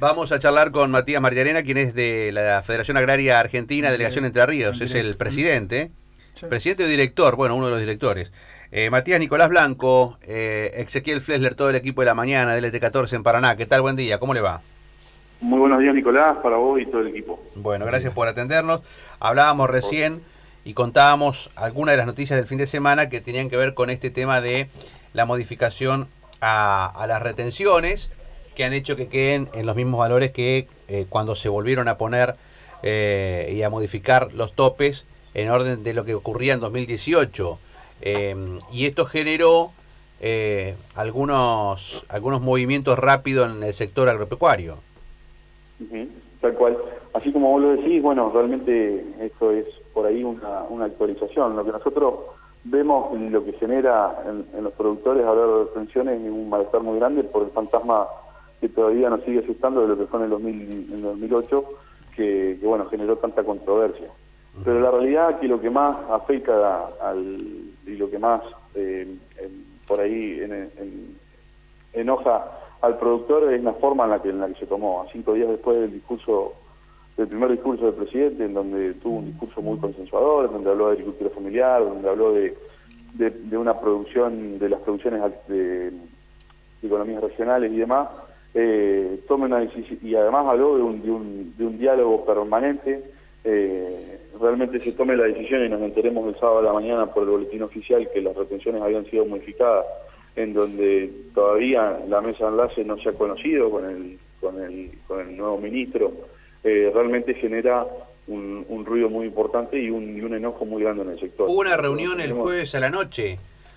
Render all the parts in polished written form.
Vamos a charlar con Matías Martiarena, quien es de la Federación Agraria Argentina, Delegación Entre Ríos, es el presidente, Sí. presidente o director, bueno, uno de los directores. Matías Nicolás Blanco, Ezequiel Flesler, todo el equipo de la mañana, del LT14 en Paraná. ¿Qué tal? Buen día, ¿cómo le va? Muy buenos días, Nicolás, para vos y todo el equipo. Bueno, gracias por atendernos. Hablábamos recién y contábamos algunas de las noticias del fin de semana que tenían que ver con este tema de la modificación a las retenciones, que han hecho que queden en los mismos valores que cuando se volvieron a poner y a modificar los topes en orden de lo que ocurría en 2018. Y esto generó algunos movimientos rápidos en el sector agropecuario. Tal cual. Así como vos lo decís, bueno, realmente esto es por ahí una actualización. Lo que nosotros vemos y lo que genera en los productores hablar de retenciones es un malestar muy grande por el fantasma que todavía nos sigue asustando de lo que fue en el 2008, que bueno, generó tanta controversia. Pero la realidad es que lo que más afecta y lo que más por ahí enoja al productor es la forma en la que se tomó. 5 días después del primer discurso del presidente, en donde tuvo un discurso muy consensuador, en donde habló de agricultura familiar, donde habló de una producción, de las producciones de economías regionales y demás, tome una decisión, y además habló de un diálogo permanente. Realmente se tome la decisión y nos enteremos el sábado a la mañana por el boletín oficial que las retenciones habían sido modificadas, en donde todavía la mesa de enlace no se ha conocido con el nuevo ministro. Realmente genera un ruido muy importante y un enojo muy grande en el sector. Hubo una reunión el jueves a la noche,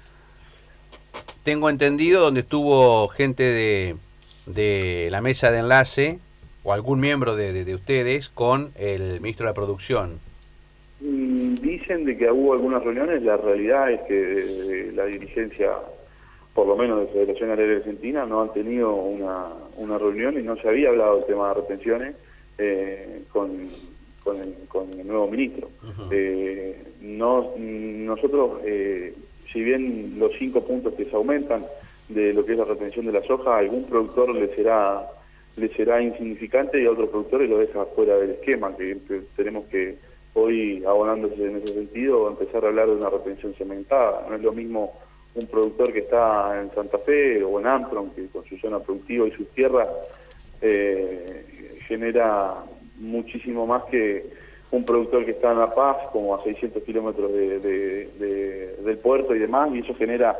tengo entendido, donde estuvo gente de la mesa de enlace o algún miembro de ustedes con el ministro de la Producción. Dicen de que hubo algunas reuniones, la realidad es que la dirigencia, por lo menos de Federación Agraria Argentina, no han tenido una reunión y no se había hablado del tema de retenciones con el nuevo ministro. Nosotros, si bien los 5 puntos que se aumentan de lo que es la retención de la soja, a algún productor le será insignificante y a otros productores lo deja fuera del esquema, que tenemos que hoy, abonándose en ese sentido, empezar a hablar de una retención segmentada. No es lo mismo un productor que está en Santa Fe o en Armstrong, que con su zona productiva y sus tierras genera muchísimo más que un productor que está en La Paz, como a 600 kilómetros del puerto y demás, y eso genera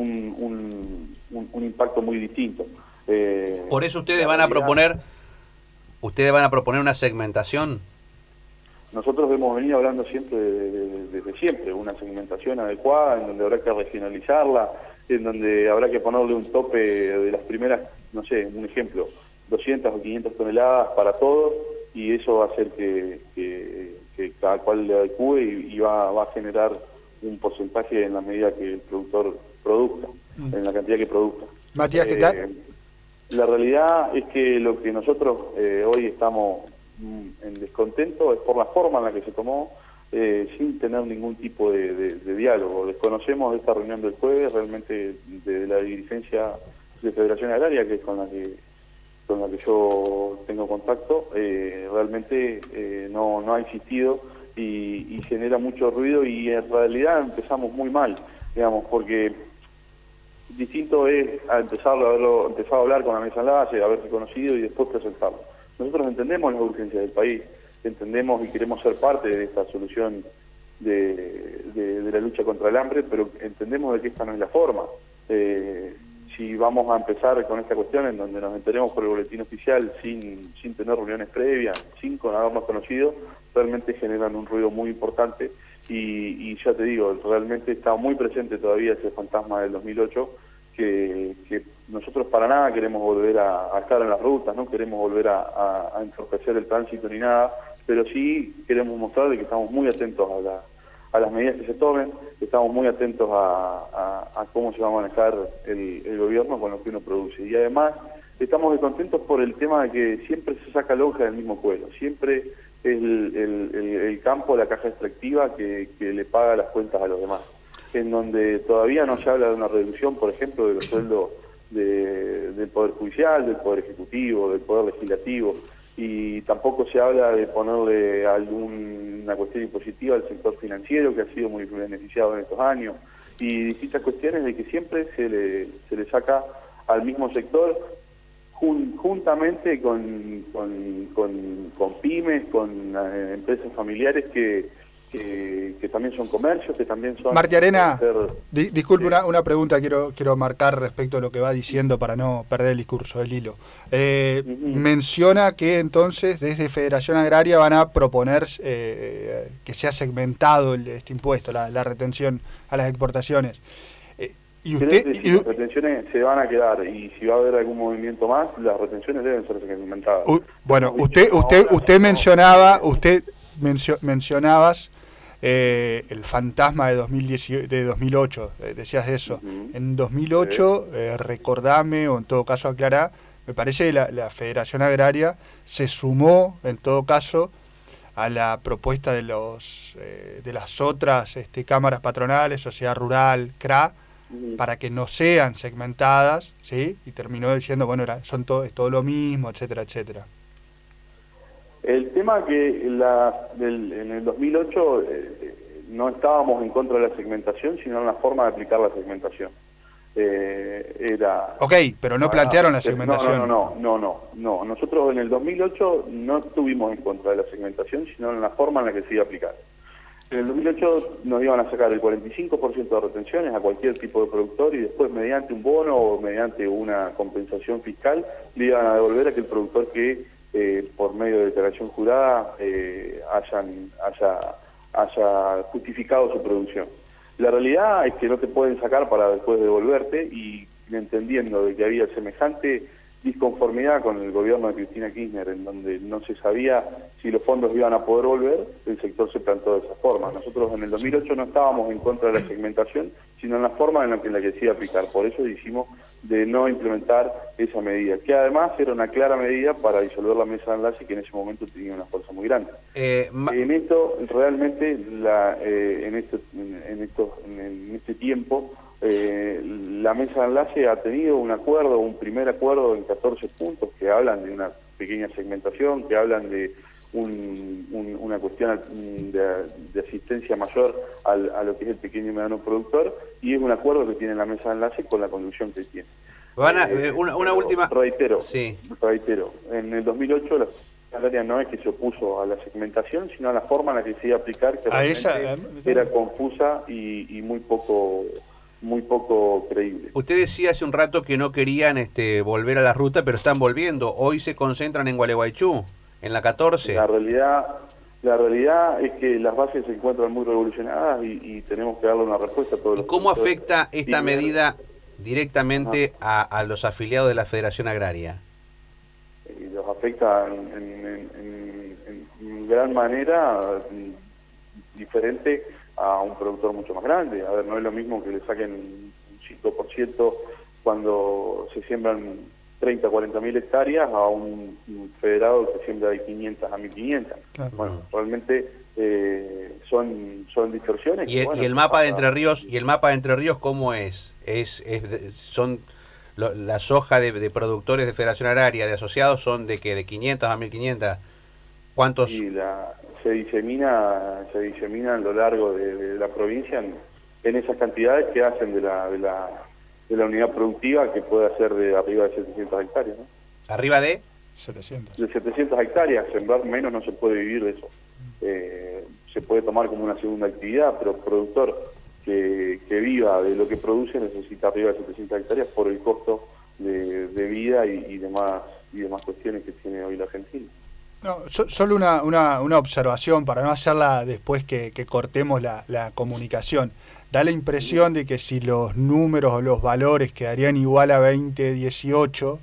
un impacto muy distinto. Por eso ustedes van a proponer una segmentación. Nosotros hemos venido hablando siempre, desde siempre, una segmentación adecuada, en donde habrá que regionalizarla, en donde habrá que ponerle un tope de las primeras, no sé, un ejemplo, 200 o 500 toneladas para todos, y eso va a hacer que cada cual le adecue y va a generar un porcentaje en la medida que el productor produzca, en la cantidad que produzca. Matías, ¿qué tal? La realidad es que lo que nosotros hoy estamos en descontento es por la forma en la que se tomó, sin tener ningún tipo de diálogo. Desconocemos esta reunión del jueves, realmente de la dirigencia de Federación Agraria, que es con la que yo tengo contacto, realmente no ha existido y genera mucho ruido, y en realidad empezamos muy mal, digamos, porque distinto es empezado a hablar con la mesa de enlace, haberse conocido y después presentarlo. Nosotros entendemos las urgencias del país, entendemos y queremos ser parte de esta solución de la lucha contra el hambre, pero entendemos de que esta no es la forma. Si vamos a empezar con esta cuestión en donde nos enteremos por el boletín oficial sin tener reuniones previas, sin habernos conocido, realmente generan un ruido muy importante y ya te digo, realmente está muy presente todavía ese fantasma del 2008 que nosotros para nada queremos volver a estar en las rutas, no queremos volver a entorpecer el tránsito ni nada, pero sí queremos mostrar de que estamos muy atentos a las medidas que se tomen, estamos muy atentos a cómo se va a manejar el gobierno con lo que uno produce. Y además estamos descontentos por el tema de que siempre se saca lonja del mismo cuero, siempre es el campo, la caja extractiva que le paga las cuentas a los demás, en donde todavía no se habla de una reducción, por ejemplo, de los sueldos del Poder Judicial, del Poder Ejecutivo, del Poder Legislativo, y tampoco se habla de ponerle alguna cuestión impositiva al sector financiero, que ha sido muy beneficiado en estos años, y distintas cuestiones de que siempre se le saca al mismo sector, juntamente con pymes, con empresas familiares que también son comercios, que también son... Martí Arena, disculpe, una pregunta quiero marcar respecto a lo que va diciendo para no perder el discurso, el hilo. Menciona que entonces desde Federación Agraria van a proponer que sea segmentado este impuesto, la retención a las exportaciones. Y las retenciones se van a quedar, y si va a haber algún movimiento más, las retenciones deben ser segmentadas. Bueno, usted mencionabas el fantasma de 2008, decías eso. En 2008, recordame, o en todo caso aclará, me parece que la Federación Agraria se sumó, en todo caso, a la propuesta de las otras cámaras patronales, Sociedad Rural, CRA, para que no sean segmentadas, ¿sí? Y terminó diciendo, bueno, es todo lo mismo, etcétera, etcétera. El tema que en el 2008 no estábamos en contra de la segmentación, sino en la forma de aplicar la segmentación. Ok, pero no plantearon la segmentación. No. Nosotros en el 2008 no estuvimos en contra de la segmentación, sino en la forma en la que se iba a aplicar. En el 2008 nos iban a sacar el 45% de retenciones a cualquier tipo de productor, y después mediante un bono o mediante una compensación fiscal le iban a devolver a aquel productor que por medio de declaración jurada haya justificado su producción. La realidad es que no te pueden sacar para después devolverte, y entendiendo de que había semejante disconformidad con el gobierno de Cristina Kirchner, en donde no se sabía si los fondos iban a poder volver, el sector se plantó de esa forma. Nosotros en el 2008 no estábamos en contra de la segmentación, sino en la forma en la que se iba a aplicar. Por eso hicimos de no implementar esa medida, que además era una clara medida para disolver la mesa de enlace, que en ese momento tenía una fuerza muy grande. En esto, realmente, en este tiempo, la mesa de enlace ha tenido un primer acuerdo en 14 puntos que hablan de una pequeña segmentación, que hablan de una cuestión de asistencia mayor a lo que es el pequeño y mediano productor, y es un acuerdo que tiene la mesa de enlace con la conducción que tiene. Una última... Reitero, en el 2008 la Agraria no es que se opuso a la segmentación, sino a la forma en la que se iba a aplicar, que realmente era confusa y muy poco creíble. Usted decía hace un rato que no querían volver a la ruta, pero están volviendo. Hoy se concentran en Gualeguaychú, en la 14. La realidad es que las bases se encuentran muy revolucionadas y tenemos que darle una respuesta a todos los... ¿Y cómo afecta esta medida directamente a los afiliados de la Federación Agraria? Los afecta en gran manera diferente a un productor mucho más grande. A ver, no es lo mismo que le saquen un 5% cuando se siembran 30, 40 mil hectáreas a un federado que siembra de 500 a 1500. Claro. Bueno, realmente son distorsiones. ¿Y el mapa de Entre Ríos, cómo es? Son las hojas de productores de Federación Agraria, de asociados, son de 500 a 1500. ¿Cuántos? Sí, se disemina a lo largo de la provincia en esas cantidades que hacen de la unidad productiva, que puede ser de arriba de 700 hectáreas, ¿no? ¿Arriba de? 700. De 700 hectáreas, sembrar menos no se puede vivir de eso. Se puede tomar como una segunda actividad, pero productor que viva de lo que produce necesita arriba de 700 hectáreas por el costo de vida y demás cuestiones que tiene hoy la Argentina. No, solo una observación para no hacerla después que cortemos la comunicación. Da la impresión de que si los números o los valores quedarían igual a 2018,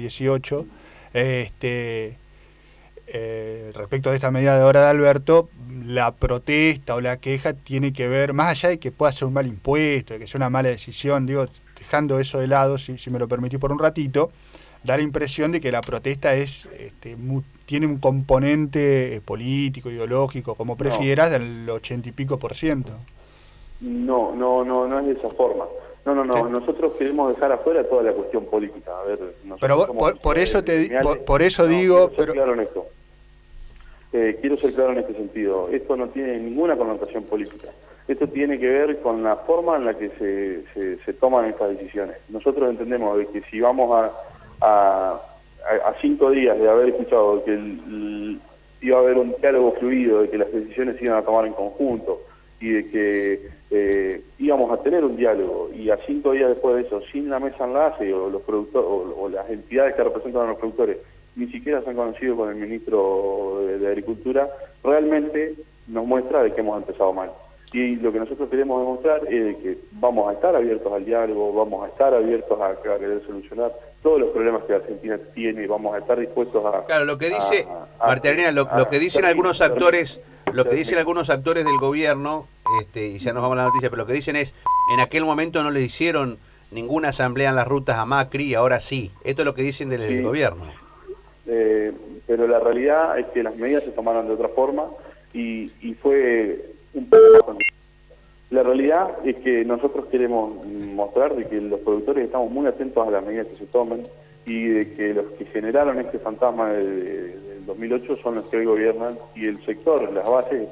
respecto de esta medida de ahora de Alberto, la protesta o la queja tiene que ver, más allá de que pueda ser un mal impuesto, de que sea una mala decisión, digo, dejando eso de lado, si me lo permitís por un ratito, da la impresión de que la protesta tiene un componente político, ideológico, como prefieras, del 80 y pico %. No es de esa forma. No, nosotros queremos dejar afuera toda la cuestión política. A ver, pero por eso por eso digo... Quiero ser claro en esto. Quiero ser claro en este sentido. Esto no tiene ninguna connotación política. Esto tiene que ver con la forma en la que se toman estas decisiones. Nosotros entendemos de que si vamos a 5 días de haber escuchado que iba a haber un diálogo fluido, de que las decisiones se iban a tomar en conjunto y de que íbamos a tener un diálogo, y a 5 días después de eso, sin la mesa enlace o los productores o las entidades que representan a los productores ni siquiera se han conocido con el ministro de Agricultura, realmente nos muestra de que hemos empezado mal. Y lo que nosotros queremos demostrar es de que vamos a estar abiertos al diálogo, vamos a estar abiertos a querer solucionar todos los problemas que Argentina tiene, y vamos a estar dispuestos a... Claro, lo que dice, Martianena, lo que dicen algunos actores, del gobierno, y ya nos vamos a la noticia, pero lo que dicen es, en aquel momento no les hicieron ninguna asamblea en las rutas a Macri, y ahora sí. Esto es lo que dicen del gobierno. Pero la realidad es que las medidas se tomaron de otra forma, y fue un poco más. La realidad es que nosotros queremos mostrar de que los productores estamos muy atentos a las medidas que se tomen, y de que los que generaron este fantasma del 2008 son los que hoy gobiernan, y el sector, las bases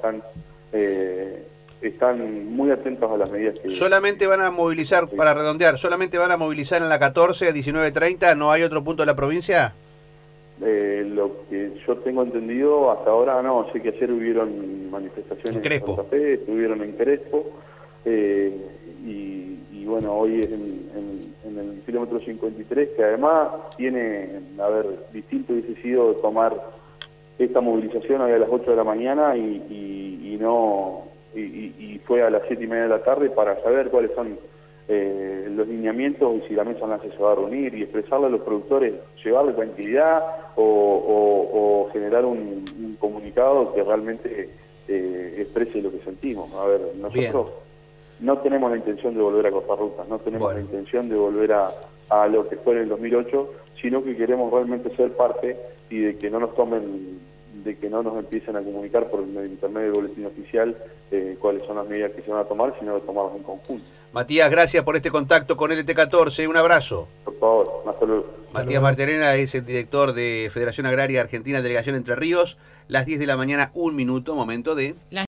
están muy atentos a las medidas que... Solamente van a movilizar, para redondear, solamente van a movilizar en la 14 a 19:30, ¿no hay otro punto de la provincia? Lo que yo tengo entendido hasta ahora no. Sé que ayer hubieron manifestaciones en Santa Fe, estuvieron en Crespo, y bueno, hoy es en el kilómetro 53, que además tiene, distinto hubiese sido tomar esta movilización hoy a las 8 de la mañana y fue a las 7:30 de la tarde para saber cuáles son los lineamientos y si la mesa enlace se va a reunir, y expresarle a los productores, llevarle tranquilidad o generar un comunicado que realmente exprese lo que sentimos. A ver, nosotros no tenemos la intención de volver a cortar rutas, no tenemos la intención de volver a lo que fue en el 2008, sino que queremos realmente ser parte, y de que no nos tomen, de que no nos empiecen a comunicar por el intermedio del boletín oficial cuáles son las medidas que se van a tomar, sino de tomarlas en conjunto. Matías, gracias por este contacto con LT14, un abrazo. Por favor, hasta luego. Matías Martianena es el director de Federación Agraria Argentina, Delegación Entre Ríos, las 10 de la mañana, 1 minuto, momento de...